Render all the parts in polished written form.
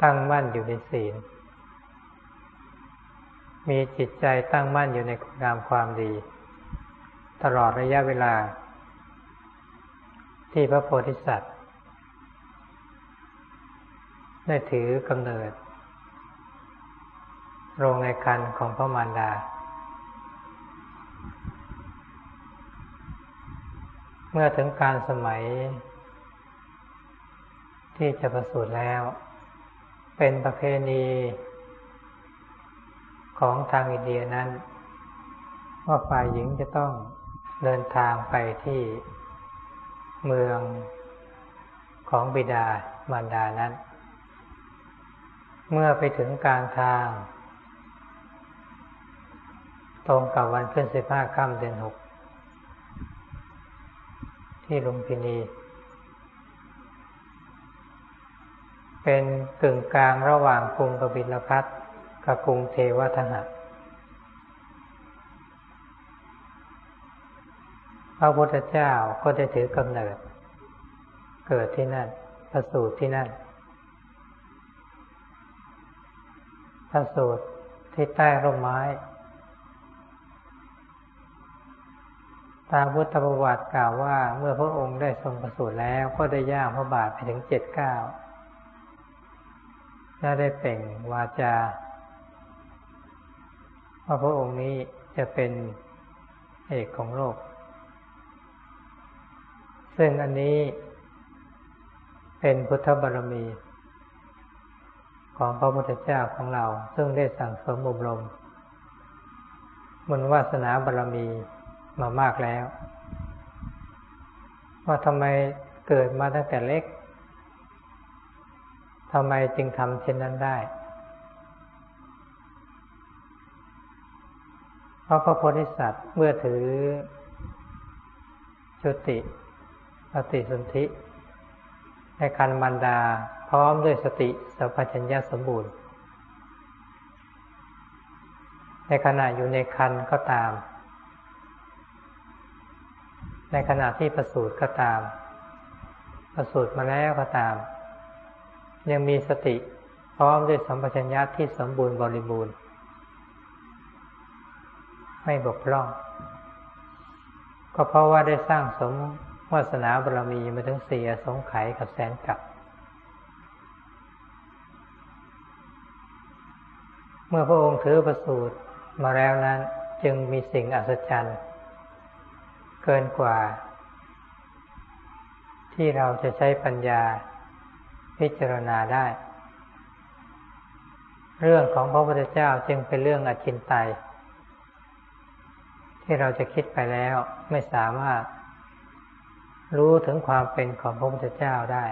ตั้งมั่นอยู่ในศีลมีจิตใจตั้งมั่นอยู่ในคุณงามความดีตลอดระยะเวลาที่พระโพธิสัตว์ได้ถือกำเนิดลงในครรภ์ของพระมารดาเมื่อถึงการสมัยที่จะประสูติแล้วเป็นประเพณีของทางอินเดียนั้นว่าฝ่ายหญิงจะต้องเดินทางไปที่เมืองของบิดามารดานั้นเมื่อไปถึงกลางทางตรงกับวันขึ้น15 ค่ำเดือน 6ที่ลุมพินีเป็นกึ่งกลางระหว่างกรุงกบิลพัสดุกับกรุงเทวทหะพระพุทธเจ้าก็ได้ถือกำเนิดเกิดที่นั่นประสูติที่นั่นประสูติที่ใต้ร่มไม้ตามพุทธประวัติกล่าวว่าเมื่อพระองค์ได้ทรงประสูติแล้วก็ได้ย่างพระบาทไปถึง7 ก้าวและได้เปล่งวาจาว่าพระองค์นี้จะเป็นเอกของโลกซึ่งอันนี้เป็นพุทธบารมีของพระพุทธเจ้าของเราซึ่งได้สั่งสมอบรมบุญวาสนาบารมีมามากแล้วว่าทำไมเกิดมาตั้งแต่เล็กทำไมจึงทำเช่นนั้นได้เพราะพระโพธิสัตว์เมื่อถือจุติปฏิสนธิในครรภ์มารดาพร้อมด้วยสติสัมปชัญญะสมบูรณ์ในขณะอยู่ในครรภ์ก็ตามในขณะที่ประสูติก็ตามประสูติมาแล้วก็ตามยังมีสติพร้อมด้วยสัมปชัญญะที่สมบูรณ์บริบูรณ์ไม่บกพร่องก็เพราะว่าได้สร้างสมวาสนาบารมีมาถึง4 อสงไขยกับแสนกับเมื่อพระองค์ถือประสูติมาแล้วนั้นจึงมีสิ่งอัศจรรย์เกินกว่าที่เราจะใช้ปัญญาพิจารณาได้เรื่องของพระพุทธเจ้าจึงเป็นเรื่องอจินไตยที่เราจะคิดไปแล้วไม่สามารถรู้ถึงความเป็นของพระพุทธเจ้าได้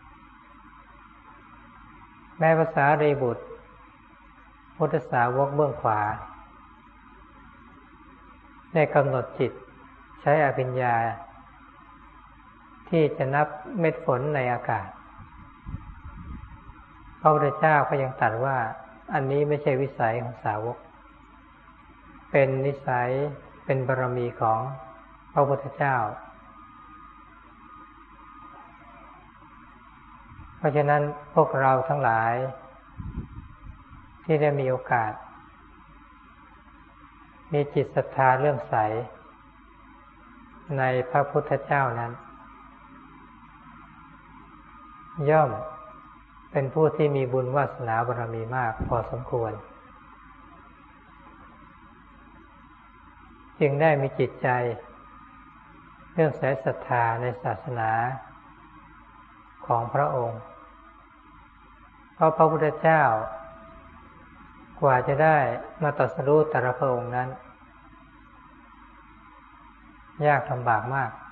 แม้ภาษารีบุตรพุทธสาวกเบื้องขวาได้กำหนดจิตใช้อภิญญาที่จะนับเม็ดฝนในอากาศพระพุทธเจ้าก็ยังตรัสว่าอันนี้ไม่ใช่วิสัยของสาวกเป็นนิสัยเป็นบารมีของพระพุทธเจ้าเพราะฉะนั้นพวกเราทั้งหลายที่ได้มีโอกาสมีจิตศรัทธาเลื่อมใสในพระพุทธเจ้านั้นย่อมเป็นผู้ที่มีบุญวาสนาบารมีมากพอสมควรจึงได้มีจิตใจเลื่อมใสศรัทธาในศาสนาของพระองค์เพราะพระพุทธเจ้ากว่าจะได้มาตรัสรู้แต่ละพระองค์นั้นยากลำบากมาก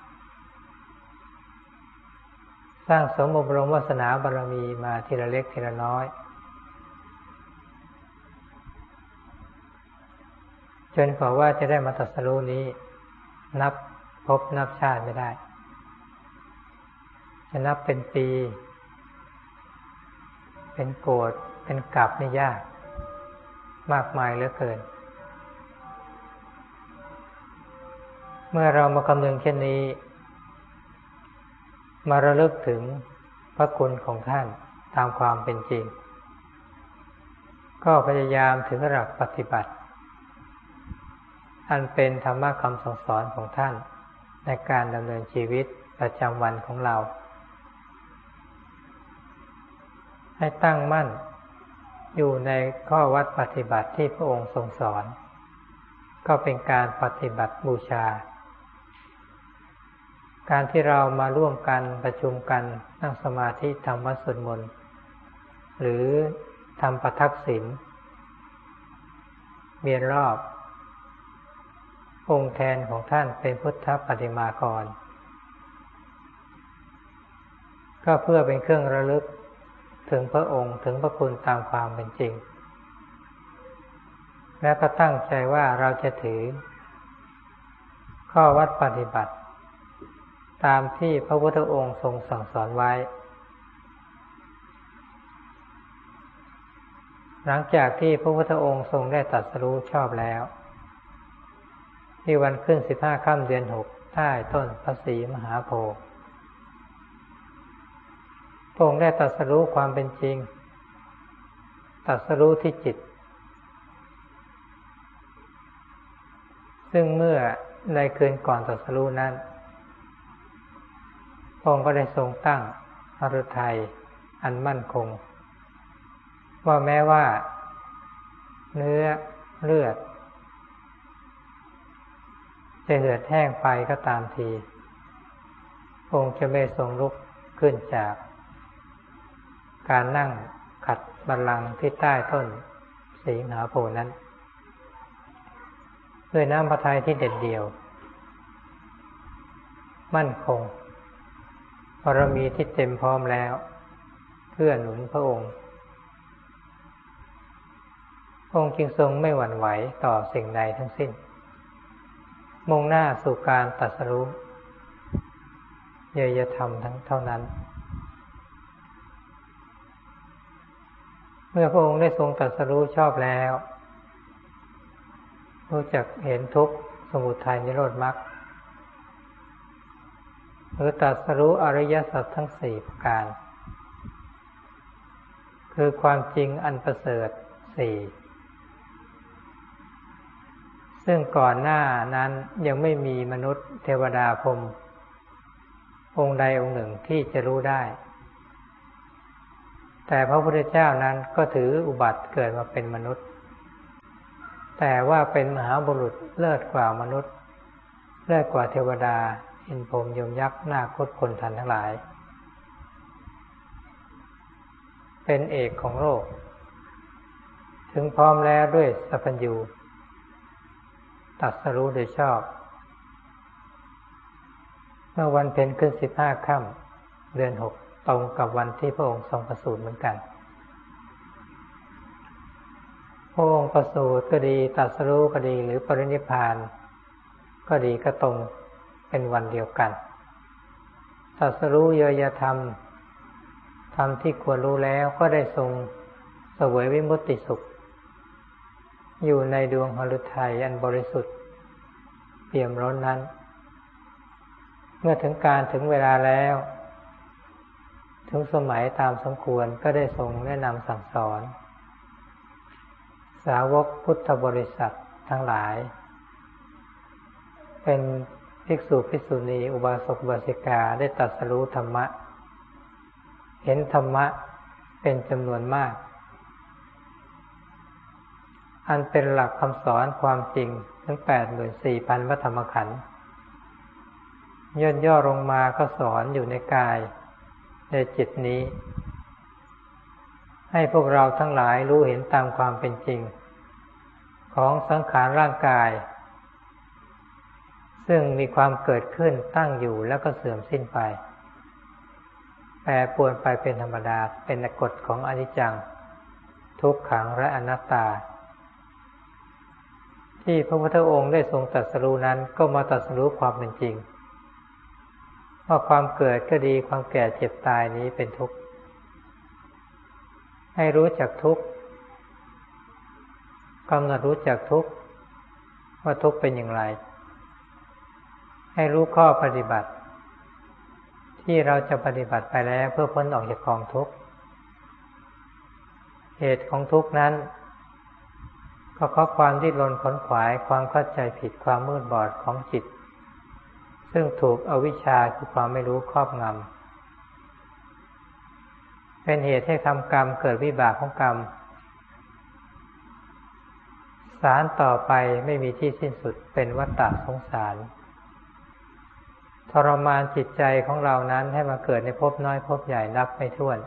สร้างสมอบรมวาสนาบารมีมาทีละเล็กทีละน้อยจนกว่าว่าจะได้มาตรัสรู้นี้นับพบนับชาติไม่ได้จะนับเป็นปีเป็นโกฏเป็นกัปนี่ยากมากมายเหลือเกินเมื่อเรามาคำนึงเช่นนี้มาระลึกถึงพระคุณของท่านตามความเป็นจริงก็พยายามถึงหลักปฏิบัติอันเป็นธรรมะคำสั่งสอนของท่านในการดำเนินชีวิตประจำวันของเราให้ตั้งมั่นอยู่ในข้อวัดปฏิบัติที่พระองค์ทรงสอนก็เป็นการปฏิบัติบูชาการที่เรามาร่วมกันประชุมกันนั่งสมาธิทำวัดสวดมนต์หรือทำประทักษิณเวียนรอบองค์แทนของท่านเป็นพุทธปฏิมากรก็เพื่อเป็นเครื่องระลึกถึงพระองค์ถึงพระคุณตามความเป็นจริงและก็ตั้งใจว่าเราจะถือข้อวัดปฏิบัติตามที่พระพุทธองค์ทรงสั่งสอนไว้หลังจากที่พระพุทธองค์ทรงได้ตรัสรู้ชอบแล้วที่วันขึ้น15 ค่ำเดือน 6ใต้ต้นพระศรีมหาโพธิ์พระองค์ได้ตรัสรู้ความเป็นจริงตรัสรู้ที่จิตซึ่งเมื่อในคืนก่อนตรัสรู้นั้นพระองค์ก็ได้ทรงตั้งหฤทัยอันมั่นคงว่าแม้ว่าเนื้อเลือดจะเหือดแห้งไปก็ตามทีองค์จะไม่ทรงลุกขึ้นจากการนั่งขัดบัลลังก์ที่ใต้ต้นศรีมหาโพธิ์นั้นด้วยน้ำพระทัยที่เด็ดเดี่ยวมั่นคงบารมีที่เต็มพร้อมแล้วเพื่อหนุนพระองค์จึงทรงไม่หวั่นไหวต่อสิ่งใดทั้งสิ้นมุ่งหน้าสู่การตรัสรู้เยยธรรมทั้งเท่านั้นเมื่อพระองค์ได้ทรงตรัสรู้ชอบแล้วรู้จักเห็นทุกข์สมุทัยนิโรธมรรคหรือตรัสรู้อริยสัจทั้ง4ประการคือความจริงอันประเสริฐ4ซึ่งก่อนหน้านั้นยังไม่มีมนุษย์เทวดาพรหมองค์ใดองค์หนึ่งที่จะรู้ได้แต่พระพุทธเจ้านั้นก็ถืออุบัติเกิดมาเป็นมนุษย์แต่ว่าเป็นมหาบุรุษเลิศกว่ามนุษย์เลิศกว่าเทวดาอินทร์พรหมยมยักษ์นาคตคนทันทั้งหลายเป็นเอกของโลกถึงพร้อมแล้วด้วยสัพพัญญูตรัสรู้โดยชอบเมื่อวันเพ็ญขึ้น15 ค่ำเดือน 6ตรงกับวันที่พระองค์ทรงประสูติเหมือนกันพระองค์ประสูติก็ดีตรัสรู้ก็ดีหรือปรินิพพานก็ดีก็ตรงเป็นวันเดียวกันตรัสรู้เยยธรรมธรรมที่ควรรู้แล้วก็ได้ทรงเสวยวิมุตติสุขอยู่ในดวงหฤทัยอันบริสุทธิ์เปี่ยมล้นนั้นเมื่อถึงการถึงเวลาแล้วถึงสมัยตามสมควรก็ได้ทรงแนะนำสั่งสอนสาวกพุทธบริษัททั้งหลายเป็นภิกษุภิกษุณีอุบาสกอุบาสิกาได้ตรัสรู้ธรรมะเห็นธรรมะเป็นจำนวนมากอันเป็นหลักคำสอนความจริงทั้ง 84,000 พระธรรมขันธ์ย่อลงมาก็สอนอยู่ในกายในจิตนี้ให้พวกเราทั้งหลายรู้เห็นตามความเป็นจริงของสังขารร่างกายซึ่งมีความเกิดขึ้นตั้งอยู่แล้วก็เสื่อมสิ้นไปแปรปรวนไปเป็นธรรมดาเป็นกฎของอนิจจังทุกขังและอนัตตาที่พระพุทธองค์ได้ทรงตรัสรู้นั้นก็มาตรัสรู้ความเป็นจริงว่าความเกิดก็ดีความแก่เจ็บตายนี้เป็นทุกข์ให้รู้จักทุกข์กำหนดรู้จักทุกข์ว่าทุกข์เป็นอย่างไรให้รู้ข้อปฏิบัติที่เราจะปฏิบัติไปแล้วเพื่อพ้นออกจากกองทุกข์เหตุของทุกข์นั้นเพราะความดิ้นรนขนขวายความเข้าใจผิดความมืดบอดของจิตซึ่งถูกอวิชชาคือความไม่รู้ครอบงำเป็นเหตุให้ทำกรรมเกิดวิบากของกรรมสารต่อไปไม่มีที่สิ้นสุดเป็นวัฏฏะสงสารทรมานจิตใจของเรานั้นให้มาเกิดในภพน้อยภพใหญ่นับไม่ถ้วน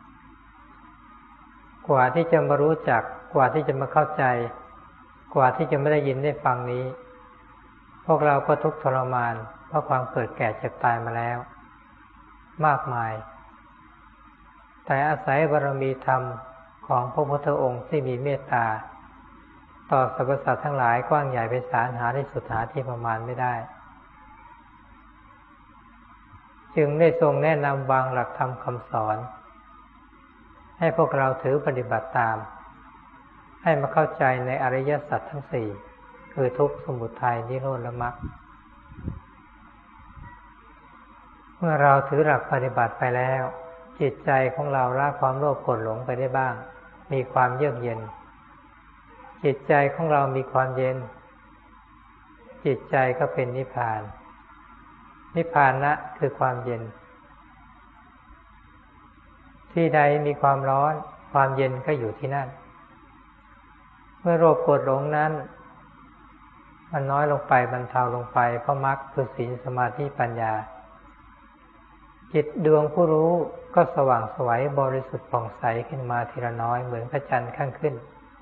กว่าที่จะมารู้จักกว่าที่จะมาเข้าใจกว่าที่จะไม่ได้ยินได้ฟังนี้พวกเราก็ทุกข์ทรมานเพราะความเกิดแก่เจ็บตายมาแล้วมากมายแต่อาศัยบารมีธรรมของพระพุทธองค์ที่มีเมตตาต่อสรรพสัตว์ทั้งหลายกว้างใหญ่ไพศาลหาที่สุดหาที่ประมาณไม่ได้จึงได้ทรงแนะนำวางหลักธรรมคำสอนให้พวกเราถือปฏิบัติตามให้มาเข้าใจในอริยสัจทั้งสี่คือทุกข์สมุทัยนิโรธและมรรคเมื่อเราถือหลักปฏิบัติไปแล้วจิตใจของเราละความโลภโกรธหลงไปได้บ้างมีความเยือกเย็นจิตใจของเรามีความเย็นจิตใจก็เป็นนิพพานนิพพานะคือความเย็นที่ใดมีความร้อนความเย็นก็อยู่ที่นั่นเมื่อโลภโกรธหลงนั้นมันน้อยลงไปบรรเทาลงไปเพราะมรรคคือศีลสมาธิปัญญาจิตดวงผู้รู้ก็สว่างไสวบริสุทธิ์ผ่องใสขึ้นมาทีละน้อยเหมือนพระจันทร์ข้างขึ้น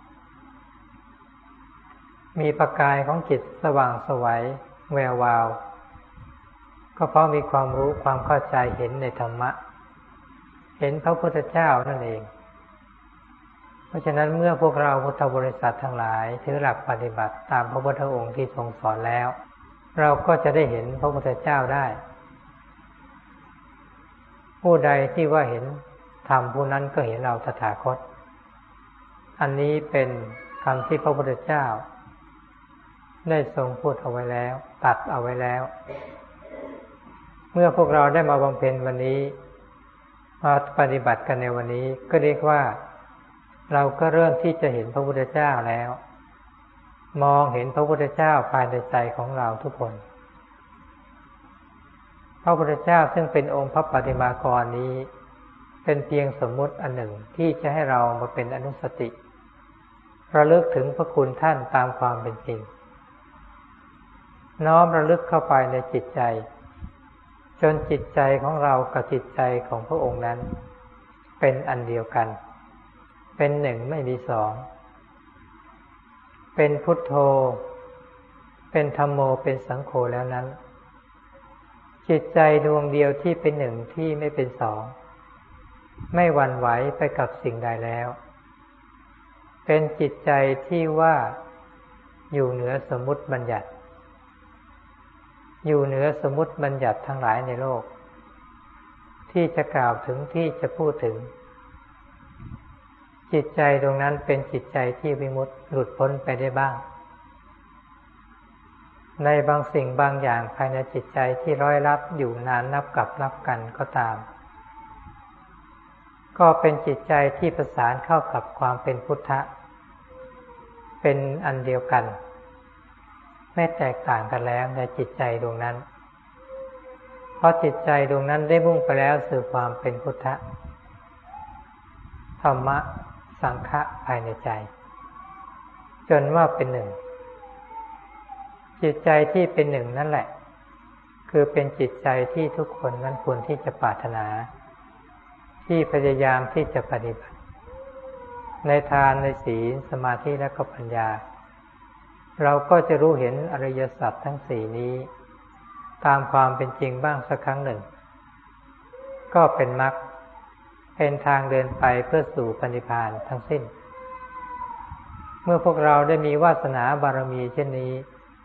มีประกายของจิตสว่างไสวแวววาวก็เพราะมีความรู้ความเข้าใจเห็นในธรรมะเห็นพระพุทธเจ้านั่นเองเพราะฉะนั้นเมื่อพวกเราพุทธบริษัททั้งหลายถือหลักปฏิบัติตามพระพุทธองค์ที่ทรงสอนแล้วเราก็จะได้เห็นพระพุทธเจ้าได้ผู้ใดที่ว่าเห็นธรรมผู้นั้นก็เห็นเราตถาคตอันนี้เป็นคำที่พระพุทธเจ้าได้ทรงพูดเอาไว้แล้วตรัสเอาไว้แล้วเมื่อพวกเราได้มาบำเพ็ญวันนี้มาปฏิบัติกันในวันนี้ก็เรียกว่าเราก็เริ่มที่จะเห็นพระพุทธเจ้าแล้วมองเห็นพระพุทธเจ้าภายในใจของเราทุกคนพระพุทธเจ้าซึ่งเป็นองค์พระปฏิมากรนี้เป็นเพียงสมมุติอันหนึ่งที่จะให้เรามาเป็นอนุสติระลึกถึงพระคุณท่านตามความเป็นจริงน้อมระลึกเข้าไปในจิตใจจนจิตใจของเรากับจิตใจของพระองค์นั้นเป็นอันเดียวกันเป็นหนึ่งไม่มีสองเป็นพุทโธเป็นธัมโมเป็นสังโฆแล้วนั้นจิตใจดวงเดียวที่เป็นหนึ่งที่ไม่เป็นสองไม่หวั่นไหวไปกับสิ่งใดแล้วเป็นจิตใจที่ว่าอยู่เหนือสมมุติบัญญัติอยู่เหนือสมมุติบัญญัติทั้งหลายในโลกที่จะกล่าวถึงที่จะพูดถึงจิตใจตรงนั้นเป็นจิตใจที่วิมุตติหลุดพ้นไปได้บ้างในบางสิ่งบางอย่างภายในจิตใจที่ร้อยลับอยู่นานนับกับนับกันก็ตามก็เป็นจิตใจที่ประสานเข้ากับความเป็นพุทธะเป็นอันเดียวกันไม่แตกต่างกันแล้วในจิตใจดวงนั้นเพราะจิตใจดวงนั้นได้มุ่งไปแล้วสู่ความเป็นพุทธะธรรมะสังฆะภายในใจจนว่าเป็นหนึ่งจิตใจที่เป็นหนึ่งนั่นแหละคือเป็นจิตใจที่ทุกคนนั้นควรที่จะปรารถนาที่พยายามที่จะปฏิบัติในทานในศีลสมาธิและก็ปัญญาเราก็จะรู้เห็นอริยสัจทั้งสี่นี้ตามความเป็นจริงบ้างสักครั้งหนึ่งก็เป็นมรรคเป็นทางเดินไปเพื่อสู่พระนิพพานทั้งสิ้นเมื่อพวกเราได้มีวาสนาบารมีเช่นนี้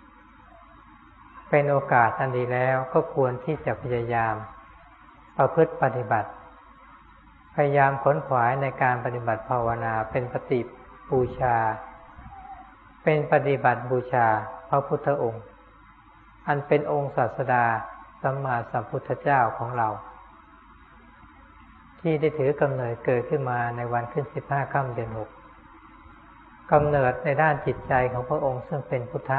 เป็นโอกาสอันดีแล้วก็ควรที่จะพยายามประพฤติปฏิบัติพยายามขนขวายในการปฏิบัติภาวนาเป็นปฏิบูชาเป็นปฏิบัติบูชาพระพุทธองค์อันเป็นองค์ศาสดาสัมมาสัมพุทธเจ้าของเราที่ได้ถือกำเนิดเกิดขึ้นมาในวันขึ้น15 ค่ำเดือน 6 กำเนิดในด้านจิตใจของพระองค์ซึ่งเป็นพุทธะ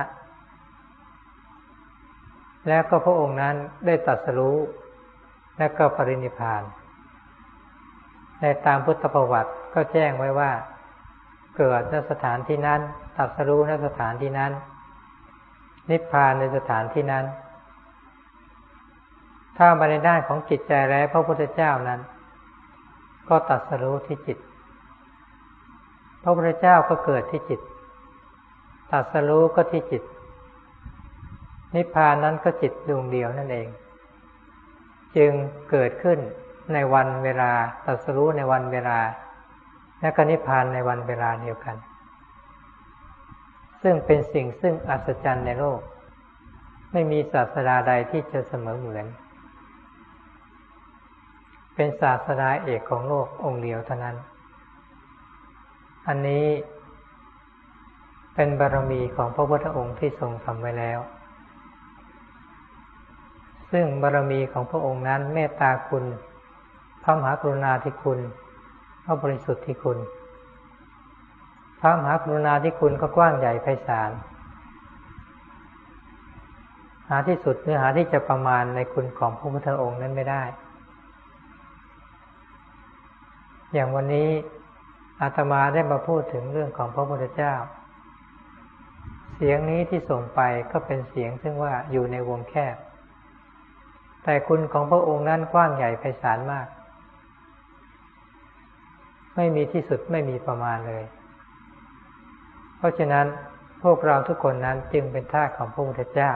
แล้วก็พระองค์นั้นได้ตรัสรู้และก็ปรินิพพานในตามพุทธประวัติก็แจ้งไว้ว่าเกิดณสถานที่นั้นตรัสรู้ณสถานที่นั้นนิพพานในสถานที่นั้นถ้ามาในด้านของจิตใจแล้วพระพุทธเจ้านั้นก็ตรัสรู้ที่จิตพระพุทธเจ้าก็เกิดที่จิตตรัสรู้ก็ที่จิตนิพพานนั้นก็จิตดวงเดียวนั่นเองจึงเกิดขึ้นในวันเวลาตรัสรู้ในวันเวลาและก็นิพพานในวันเวลาเดียวกันซึ่งเป็นสิ่งซึ่งอัศจรรย์ในโลกไม่มีศาสดาใดที่จะเสมอเหมือนเป็นศาสดาเอกของโลกองค์เดียวเท่านั้นอันนี้เป็นบารมีของพระพุทธองค์ที่ทรงทำไว้แล้วซึ่งบารมีของพระองค์นั้นเมตตาคุณพระมหากรุณาธิคุณพระบริสุทธิคุณพระมหากรุณาธิคุณก็กว้างใหญ่ไพศาลหาที่สุดหรือหาที่จะประมาณในคุณของพระพุทธองค์นั้นไม่ได้อย่างวันนี้อาตมาได้มาพูดถึงเรื่องของพระพุทธเจ้าเสียงนี้ที่ส่งไปก็เป็นเสียงซึ่งว่าอยู่ในวงแคบแต่คุณของพระองค์นั้นกว้างใหญ่ไพศาลมากไม่มีที่สุดไม่มีประมาณเลยเพราะฉะนั้นพวกเราทุกคนนั้นจึงเป็นทาสของพระพุทธเจ้า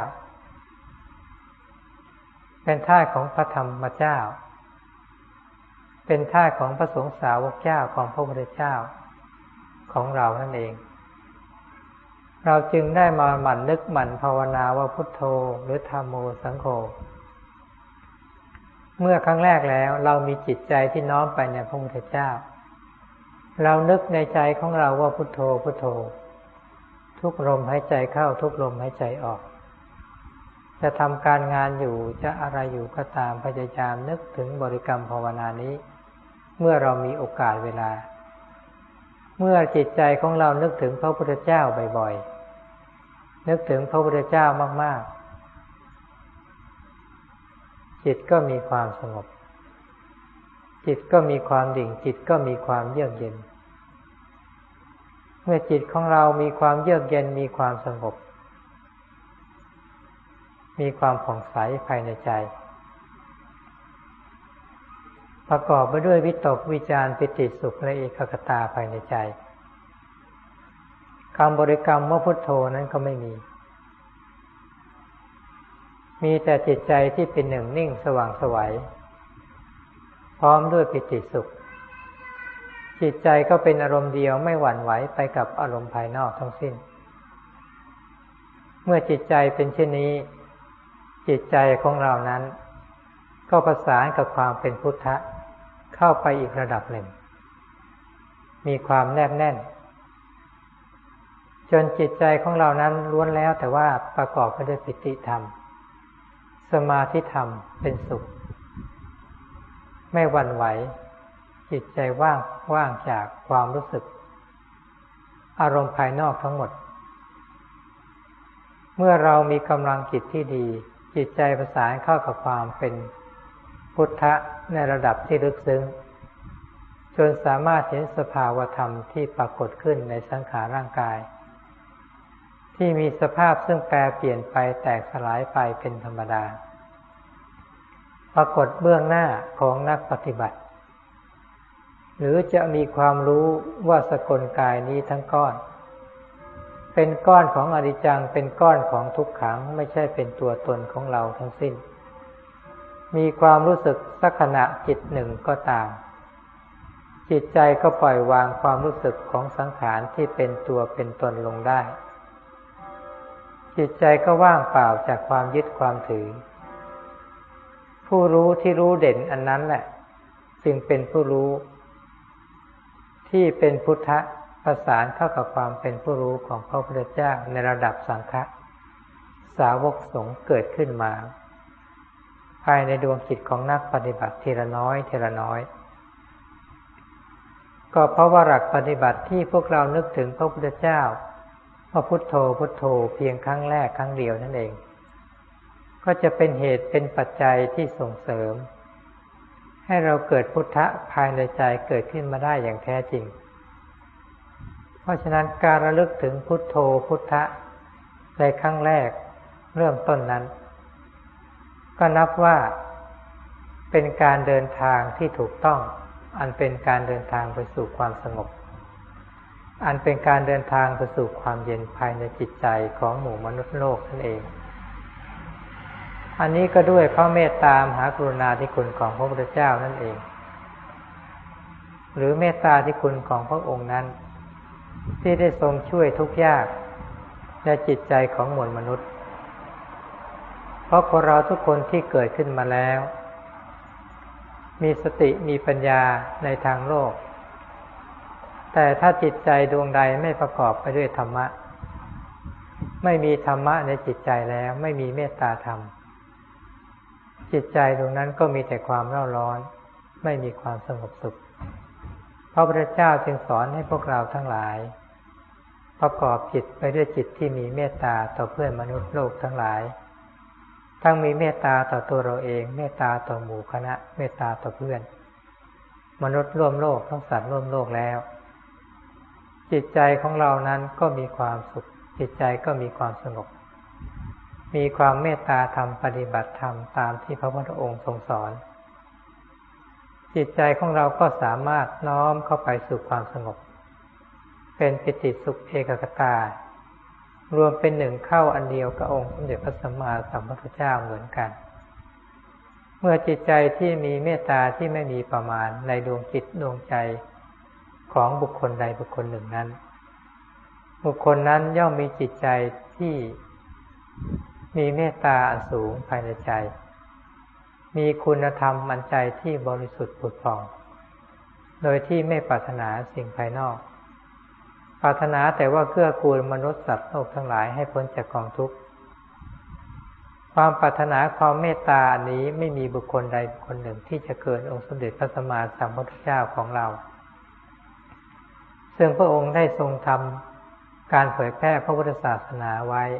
เป็นทาสของพระธรรมเจ้าเป็นทาสของพระสงฆ์สาวกเจ้าของพระพุทธเจ้าของเรานั่นเองเราจึงได้มาหมั่นนึกหมั่นภาวนาว่าพุทโธหรือธัมโมสังโฆเมื่อครั้งแรกแล้วเรามีจิตใจที่น้อมไปในพระพุทธเจ้าเรานึกในใจของเราว่าพุทโธพุทโธทุกลมหายใจเข้าทุกลมหายใจออกจะทำการงานอยู่จะอะไรอยู่ก็ตามพยายามนึกถึงบริกรรมภาวนานี้เมื่อเรามีโอกาสเวลาเมื่อจิตใจของเรานึกถึงพระพุทธเจ้าบ่อยๆนึกถึงพระพุทธเจ้ามากๆจิตก็มีความสงบจิตก็มีความดิ่งจิตก็มีความเยือกเย็นเมื่อจิตของเรามีความเยือกเย็นมีความสงบมีความผ่องใสภายในใจประกอบไปด้วยวิตกวิจารปิติสุขและเอกคตาภายในใจคำบริกรรมว่าพุทโธนั้นก็ไม่มีแต่จิตใจที่เป็นหนึ่งนิ่งสว่างไสวพร้อมด้วยปิติสุขจิตใจก็เป็นอารมณ์เดียวไม่หวั่นไหวไปกับอารมณ์ภายนอกทั้งสิ้นเมื่อจิตใจเป็นเช่นนี้จิตใจของเรานั้นก็ประสานกับความเป็นพุทธะเข้าไปอีกระดับหนึ่งมีความแนบแน่นจนจิตใจของเรานั้นล้วนแล้วแต่ว่าประกอบไปด้วยปิติธรรมสมาธิธรรมเป็นสุขไม่หวั่นไหวจิตใจว่างจากความรู้สึกอารมณ์ภายนอกทั้งหมดเมื่อเรามีกำลังจิตที่ดีจิตใจประสานเข้ากับความเป็นพุทธะในระดับที่ลึกซึ้งจนสามารถเห็นสภาวธรรมที่ปรากฏขึ้นในสังขารร่างกายที่มีสภาพซึ่งแปรเปลี่ยนไปแตกสลายไปเป็นธรรมดาปรากฏเบื้องหน้าของนักปฏิบัติหรือจะมีความรู้ว่าสกลกายนี้ทั้งก้อนเป็นก้อนของอนิจจังเป็นก้อนของทุกขังไม่ใช่เป็นตัวตนของเราทั้งสิ้นมีความรู้สึกสักขณะจิตหนึ่งก็ตามจิตใจก็ปล่อยวางความรู้สึกของสังขารที่เป็นตัวเป็นตนลงได้จิตใจก็ว่างเปล่าจากความยึดความถือผู้รู้ที่รู้เด่นอันนั้นแหละจึงเป็นผู้รู้ที่เป็นพุทธะประสานเข้ากับความเป็นผู้รู้ของพระพุทธเจ้าในระดับสังฆสาวกสงฆ์เกิดขึ้นมาภายในดวงจิตของนักปฏิบัติทีละน้อยทีละน้อยก็เพราะว่าหลักปฏิบัติที่พวกเรานึกถึงพระพุทธเจ้าว่าพุทโธพุทโธเพียงครั้งแรกครั้งเดียวนั่นเองก็จะเป็นเหตุเป็นปัจจัยที่ส่งเสริมให้เราเกิดพุทธะภายในใจเกิดขึ้นมาได้อย่างแท้จริงเพราะฉะนั้นการระลึกถึงพุทโธพุทธะในครั้งแรกเริ่มต้นนั้นก็นับว่าเป็นการเดินทางที่ถูกต้องอันเป็นการเดินทางไปสู่ความสงบอันเป็นการเดินทางไปสู่ความเย็นภายในจิตใจของหมู่มนุษย์โลกนั่นเองอันนี้ก็ด้วยพระเมตตามหากรุณาธิคุณของพระพุทธเจ้านั่นเองหรือเมตตาธิคุณของพระองค์นั้นที่ได้ทรงช่วยทุกข์ยากในจิตใจของมวลมนุษย์เพราะคนเราทุกคนที่เกิดขึ้นมาแล้วมีสติมีปัญญาในทางโลกแต่ถ้าจิตใจดวงใดไม่ประกอบไปด้วยธรรมะไม่มีธรรมะในจิตใจแล้วไม่มีเมตตาธรรมจิตใจดวงนั้นก็มีแต่ความเร่าร้อนไม่มีความสงบสุขพระพุทธเจ้าจึงสอนให้พวกเราทั้งหลายประกอบจิตไปด้วยจิตที่มีเมตตาต่อเพื่อนมนุษย์โลกทั้งหลายทั้งมีเมตตาต่อตัวเราเองเมตตาต่อหมู่คณะเมตตาต่อเพื่อนมนุษย์ร่วมโลกทั้งสัตว์ร่วมโลกแล้วจิตใจของเรานั้นก็มีความสุขจิตใจก็มีความสงบมีความเมตตาธรรมปฏิบัติธรรมตามที่พระพุทธองค์ทรงสอนจิตใจของเราก็สามารถน้อมเข้าไปสู่ความสงบเป็นปิติสุขเอกคตารวมเป็นหนึ่งเข้าอันเดียวกับองค์สมเด็จพระสัมมาสัมพุทธเจ้าเหมือนกันเมื่อจิตใจที่มีเมตตาที่ไม่มีประมาณในดวงจิตดวงใจของบุคคลใดบุคคลหนึ่งนั้นบุคคลนั้นย่อมมีจิตใจที่มีเมตตาอันสูงภายในใจมีคุณธรรมอันใจที่บริสุทธิ์ผุดผ่องโดยที่ไม่ปรารถนาสิ่งภายนอกปรารถนาแต่ว่าเกื้อกูลมนุษย์สัตว์โลกทั้งหลายให้พ้นจากกองทุกข์ความปรารถนาความเมตตาอันนี้ไม่มีบุคคลใดบุคคลหนึ่งที่จะเกินองค์สมเด็จพระสัมมาสัมพุทธเจ้าของเราซึ่งพระองค์ได้ทรงทำการเผยแพร่พระพุทธศาสนาไว้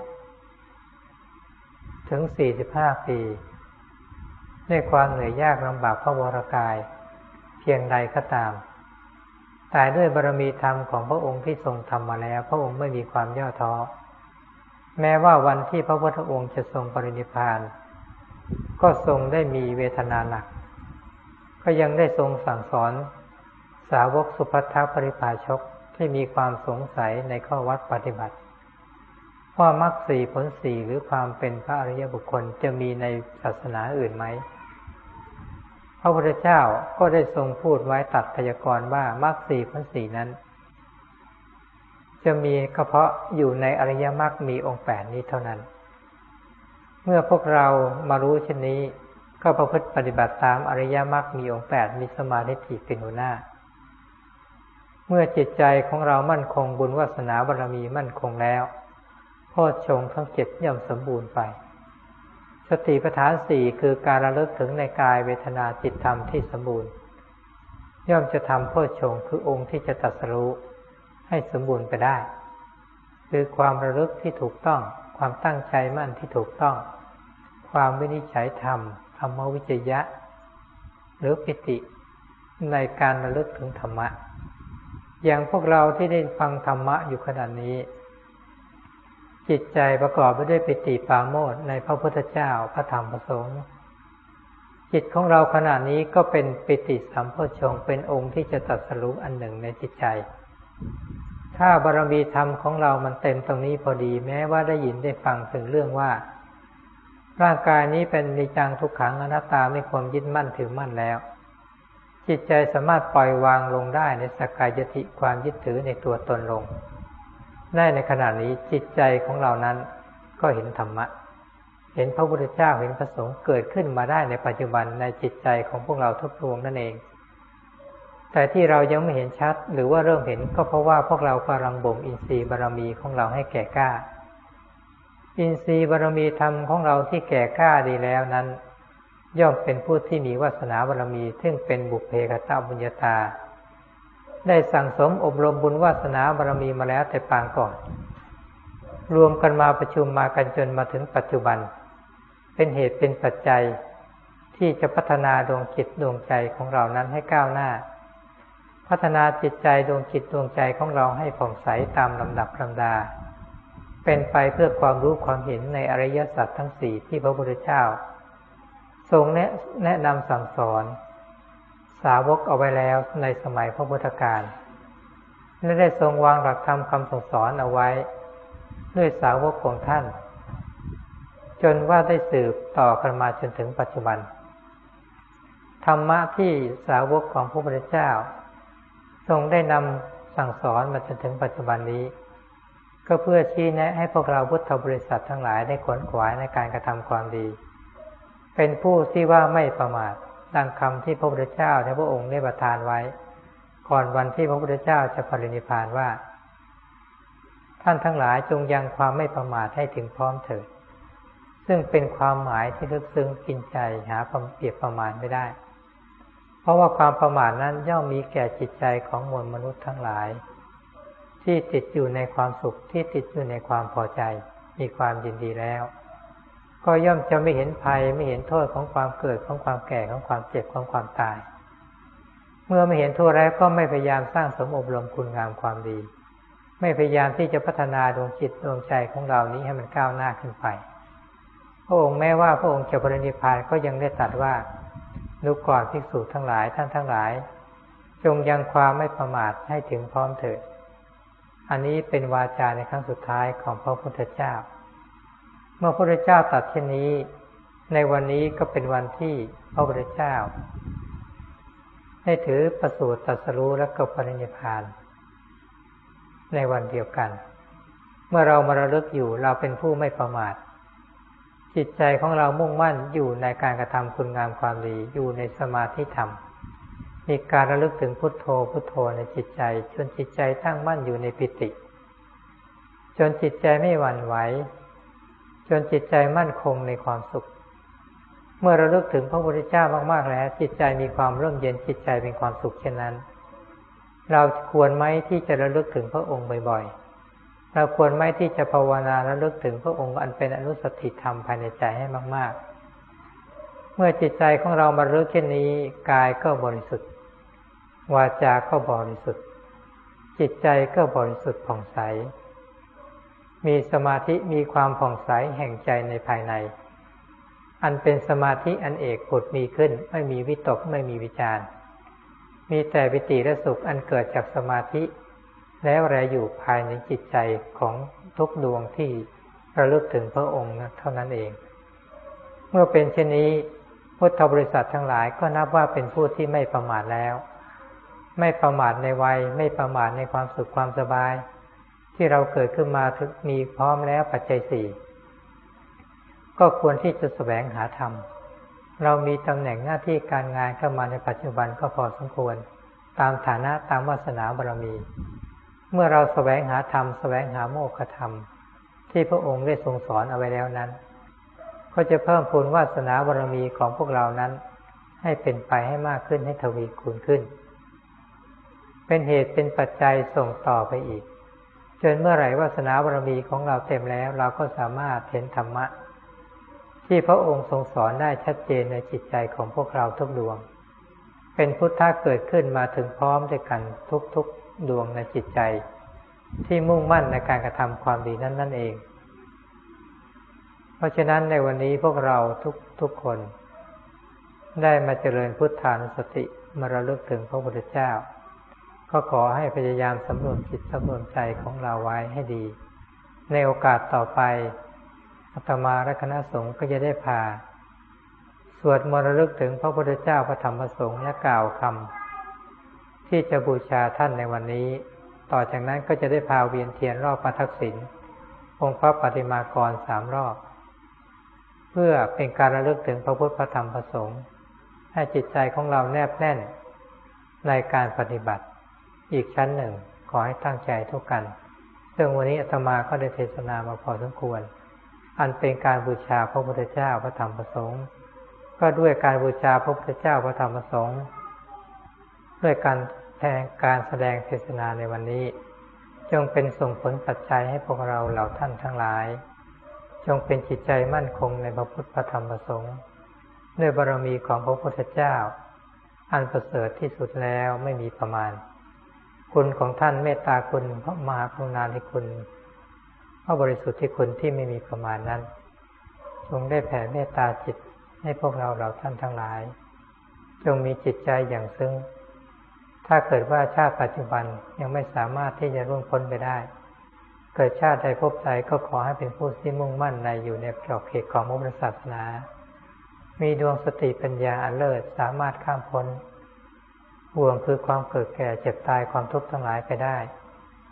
ถึง45ปีด้วยความเหนื่อยยากลำบากพระวรกายเพียงใดก็ตามแต่ด้วยบารมีธรรมของพระองค์ที่ทรงทำมาแล้วพระองค์ไม่มีความย่อท้อแม้ว่าวันที่พระพุทธองค์จะทรงปรินิพพานก็ทรงได้มีเวทนาหนักก็ยังได้ทรงสั่งสอนสาวกสุภัททปริภาชกที่มีความสงสัยในข้อวัดปฏิบัติว่ามรรคสี่ผลสี่หรือความเป็นพระอริยบุคคลจะมีในศาสนาอื่นไหมพระพุทธเจ้าก็ได้ทรงพูดไว้ตรัสพยากรณ์ว่ามรรคสี่ผลสี่นั้นจะมีก็เพราะอยู่ในอริยมรรคมีองค์8นี้เท่านั้นเมื่อพวกเรามารู้เช่นนี้ก็ประพฤติปฏิบัติตามอริยมรรคมีองค์8มีสมาธิเป็นหัวหน้าเมื่อจิตใจของเรามั่นคงบุญวาสนาบารมีมั่นคงแล้วโพชฌงค์ทั้ง7ย่อมสมบูรณ์ไปสติปัฏฐาน4คือการระลึกถึงในกายเวทนาจิตธรรมที่สมบูรณ์ย่อมจะทำโพชฌงค์คือองค์ที่จะตรัสรู้ให้สมบูรณ์ไปได้คือความระลึกที่ถูกต้องความตั้งใจมั่นที่ถูกต้องความวินิจฉัยธรรมธรรมวิจยะหรือปิติในการระลึกถึงธรรมะอย่างพวกเราที่ได้ฟังธรรมะอยู่ขณะนี้จิตใจประกอบไปด้วยปิติปราโมทย์ในพระพุทธเจ้าพระธรรมพระสงฆ์จิตของเราขณะนี้ก็เป็นปิติสัมโพชฌงค์เป็นองค์ที่จะตรัสรู้อันหนึ่งในจิตใจถ้าบารมีธรรมของเรามันเต็มตรงนี้พอดีแม้ว่าได้ยินได้ฟังถึงเรื่องว่าร่างกายนี้เป็นอนิจจังทุกขังอนัตตาไม่ความยึดมั่นถือมั่นแล้วจิตใจสามารถปล่อยวางลงได้ในสักกายทิฏฐิความยึดถือในตัวตนลงได้ในขณะนี้จิตใจของเรานั้นก็เห็นธรรมะเห็นพระพุทธเจ้าเห็นพระสงฆ์เกิดขึ้นมาได้ในปัจจุบันในจิตใจของพวกเราทุกดวงนั่นเองแต่ที่เรายังไม่เห็นชัดหรือว่าเริ่มเห็นก็เพราะว่าพวกเรากำลังบ่มอินทรีย์บารมีของเราให้แก่กล้าอินทรีย์บารมีธรรมของเราที่แก่กล้าดีแล้วนั้นย่อมเป็นผู้ที่มีวาสนาบารมีซึ่งเป็นบุพเพกตบุญญาตาได้สั่งสมอบรมบุญวาสนาบารมีมาแล้วแต่ปางก่อนรวมกันมาประชุมมากันจนมาถึงปัจจุบันเป็นเหตุเป็นปัจจัยที่จะพัฒนาดวงจิตดวงใจของเรานั้นให้ก้าวหน้าพัฒนาจิตใจดวงจิตดวงใจของเราให้ผ่องใสตามลำดับลำดาเป็นไปเพื่อความรู้ความเห็นในอริยสัจทั้งสี่ที่พระพุทธเจ้าทรงแนะนำสั่งสอนสาวกเอาไว้แล้วในสมัยพระพุทธกาลและได้ทรงวางหลักธรรมคำสั่งสอนเอาไว้ด้วยสาวกของท่านจนว่าได้สืบต่อกันมาจนถึงปัจจุบันธรรมะที่สาวกของพระพุทธเจ้าทรงได้นำสั่งสอนมาจนถึงปัจจุบันนี้ก็เพื่อชี้แนะให้พวกเราพุทธบริษัททั้งหลายได้ขวนขวายในการกระทำความดีเป็นผู้ที่ว่าไม่ประมาทดังคำที่พระพุทธเจ้าในพระองค์ได้ประทานไว้ก่อนวันที่พระพุทธเจ้าจะปรินิพพานว่าท่านทั้งหลายจงยังความไม่ประมาทให้ถึงพร้อมเถิดซึ่งเป็นความหมายที่ลึกซึ้งกินใจหาความเปรียบประมาณไม่ได้เพราะว่าความประมาทนั้นย่อมมีแก่จิตใจของมวลมนุษย์ทั้งหลายที่ติดอยู่ในความสุขที่ติดอยู่ในความพอใจมีความยินดีแล้วก็ย่อมจะไม่เห็นภัยไม่เห็นโทษของความเกิดของความแก่ของความเจ็บของความตายเมื่อไม่เห็นโทษแล้วก็ไม่พยายามสร้างสมอบรมคุณงามความดีไม่พยายามที่จะพัฒนาดวงจิตดวงใจของเรานี้ให้มันก้าวหน้าขึ้นไปพระองค์แม้ว่าพระองค์จะปรินิพพานก็ยังได้ตรัสว่าดูก่อนภิกษุทั้งหลายท่านทั้งหลายจงยังความไม่ประมาทให้ถึงพร้อมเถิดอันนี้เป็นวาจาในครั้งสุดท้ายของพระพุทธเจ้าเมื่อพระพุทธเจ้าตรัสเช่นนี้ในวันนี้ก็เป็นวันที่พระพุทธเจ้าได้ถือประสูติตรัสรู้และก็ปรินิพพานในวันเดียวกันเมื่อเรามาระลึกอยู่เราเป็นผู้ไม่ประมาทจิตใจของเรามุ่งมั่นอยู่ในการกระทำคุณงามความดีอยู่ในสมาธิธรรมมีการระลึกถึงพุทโธพุทโธในจิตใจจนจิตใจตั้งมั่นอยู่ในปิติจนจิตใจไม่หวั่นไหวจนจิตใจมั่นคงในความสุขเมื่อระลึกถึงพระพุทธเจ้ามากๆแล้วจิตใจมีความร่มเย็นจิตใจเป็นความสุขเช่นนั้นเราควรไหมที่จะระลึกถึงพระองค์บ่อยๆเราควรไหมที่จะภาวนาระลึกถึงพระองค์อันเป็นอนุสติธรรมภายในใจให้มากๆเมื่อจิตใจของเรามาระลึกเช่นนี้กายก็บริสุทธิ์วาจาก็บริสุทธิ์จิตใจก็บริสุทธิ์ผ่องใสมีสมาธิมีความผ่องใสแห่งใจในภายในอันเป็นสมาธิอันเอกผุดมีขึ้นไม่มีวิตกไม่มีวิจารมีแต่ปิติและสุขอันเกิดจากสมาธิแล้วแลอยู่ภายในจิตใจของทุกดวงที่ระลึกถึงพระองค์เท่านั้นเองเมื่อเป็นเช่นนี้พุทธบริษัททั้งหลายก็นับว่าเป็นผู้ที่ไม่ประมาทแล้วไม่ประมาทในวัยไม่ประมาทในความสุขความสบายที่เราเกิดขึ้นมาถึงมีพร้อมแล้วปัจจัยสี่ก็ควรที่จะแสวงหาธรรมเรามีตำแหน่งหน้าที่การงานเข้ามาในปัจจุบันก็พอสมควรตามฐานะตามวาสนาบารมีเมื่อเราแสวงหาธรรมแสวงหาโมกขธรรมที่พระองค์ได้ทรงสอนเอาไว้แล้วนั้นก็จะเพิ่มพูนวาสนาบารมีของพวกเรานั้นให้เป็นไปให้มากขึ้นให้ทวีคูณขึ้นเป็นเหตุเป็นปัจจัยส่งต่อไปอีกจนเมื่อไหร่วาสนาบารมีของเราเต็มแล้วเราก็สามารถเห็นธรรมะที่พระองค์ทรงสอนได้ชัดเจนในจิตใจของพวกเราทุกดวงเป็นพุทธะเกิดขึ้นมาถึงพร้อมด้วยกันทุกดวงในจิตใจที่มุ่งมั่นในการกระทำความดีนั่นเองเพราะฉะนั้นในวันนี้พวกเราทุกคนได้มาเจริญพุทธานุสติมาระลึกถึงพระพุทธเจ้าก็ขอให้พยายามสำรวมจิตสำรวมใจของเราไว้ให้ดีในโอกาสต่อไปอาตมาและคณะสงฆ์ก็จะได้พาสวดมนต์ระลึกถึงพระพุทธเจ้าพระธรรมพระสงฆ์และกล่าวคำที่จะบูชาท่านในวันนี้ต่อจากนั้นก็จะได้พาเวียนเทียนรอบพระทักษิณองค์พระปฏิมากร3 รอบเพื่อเป็นการระลึกถึงพระพุทธพระธรรมพระสงฆ์ให้จิตใจของเราแนบแน่นในการปฏิบัติอีกชั้นหนึ่งขอให้ตั้งใจทุกกันซึ่งวันนี้อาตมาก็ได้เทศนามาพอสมควรอันเป็นการบูชาพระพุทธเจ้าพระธรรมพระสงฆ์ก็ด้วยการบูชาพระพุทธเจ้าพระธรรมพระสงฆ์ด้วยการการแสดงเทศนาในวันนี้จงเป็นส่งผลปัจจัยให้พวกเราเหล่าท่านทั้งหลายจงเป็นจิตใจมั่นคงในพระพุทธพระธรรมพระสงฆ์ด้วยบารมีของพระพุทธเจ้าอันประเสริฐที่สุดแล้วไม่มีประมาณคุณของท่านเมตตาคุณพระมหากรุณาธิคุณพระบริสุทธิ์ที่คุณที่ไม่มีประมาณนั้นจงได้แผ่เมตตาจิตให้พวกเราเหล่าท่านทั้งหลายจงมีจิตใจอย่างซึ้งถ้าเกิดว่าชาติปัจจุบันยังไม่สามารถที่จะร่วงพ้นไปได้เกิดชาติใดภพใดก็ขอให้เป็นผู้ที่มุ่งมั่นในอยู่ในขอบเขตของพระพุทธศาสนามีดวงสติปัญญาอันเลิศสามารถข้ามพ้นห่วงคือความเกิดแก่เจ็บตายความทุกข์ทั้งหลายไปได้